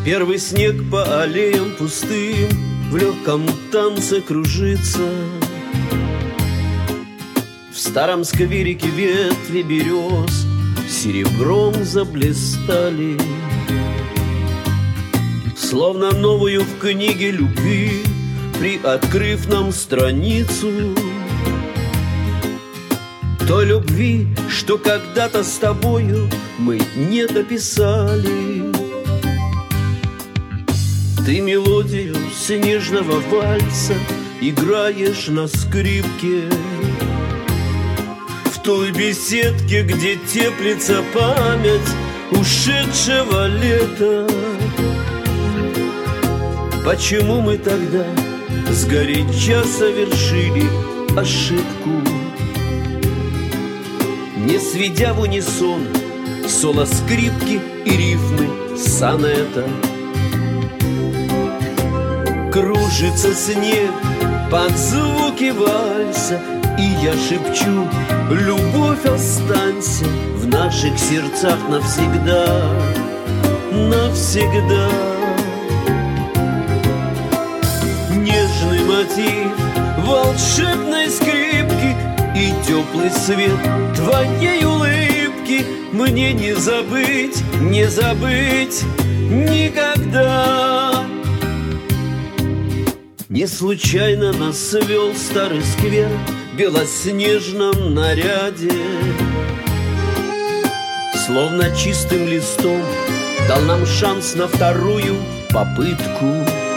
Первый снег по аллеям пустым в легком танце кружится. В старом скверике ветви берез серебром заблистали, словно новую в книге любви, приоткрыв нам страницу той любви, что когда-то с тобою мы не дописали. Ты мелодию снежного вальса играешь на скрипке в той беседке, где теплится память ушедшего лета. Почему мы тогда сгоряча совершили ошибку, не сведя в унисон соло скрипки и рифмы сонета? Кружится снег под звуки вальса, и я шепчу: любовь, останься в наших сердцах навсегда, навсегда. Нежный мотив волшебной скрипки и теплый свет твоей улыбки мне не забыть, не забыть никогда. Не случайно нас свел старый сквер в белоснежном наряде, словно чистым листом дал нам шанс на вторую попытку.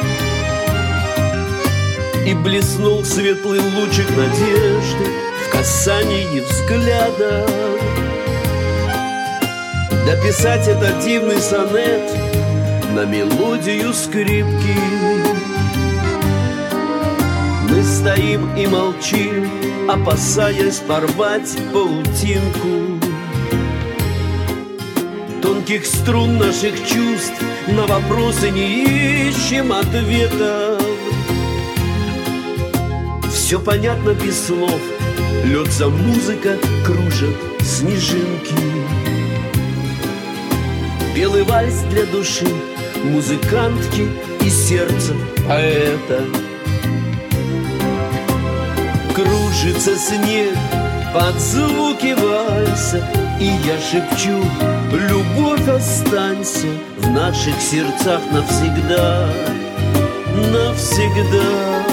И блеснул светлый лучик надежды в касании взгляда. Дописать этот дивный сонет на мелодию скрипки. Мы стоим и молчим, опасаясь порвать паутинку тонких струн наших чувств. На вопросы не ищем ответов. Все понятно без слов, льется музыка, кружат снежинки. Белый вальс для души музыкантки и сердца поэта. Кружится снег под звуки вальса, и я шепчу: любовь, останься в наших сердцах навсегда, навсегда.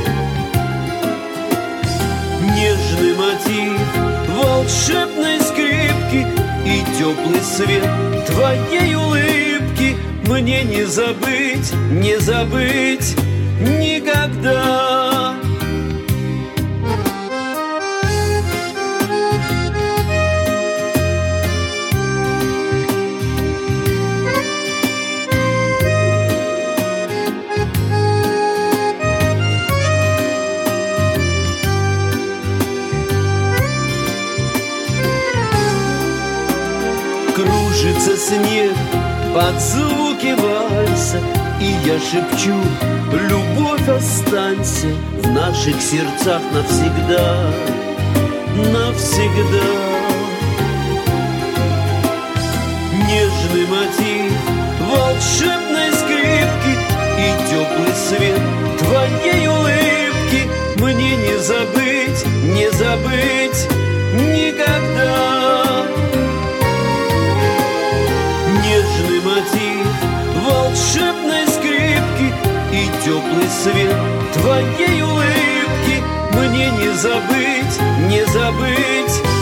Нежный мотив волшебной скрипки и теплый свет твоей улыбки мне не забыть, не забыть никогда. Кружится снег под звуки вальса, и я шепчу: любовь, останься в наших сердцах навсегда, навсегда. Нежный мотив волшебной скрипки и теплый свет твоей улыбки мне не забыть, не забыть никогда. Нежный мотив волшебной скрипки и теплый свет твоей улыбки мне не забыть, не забыть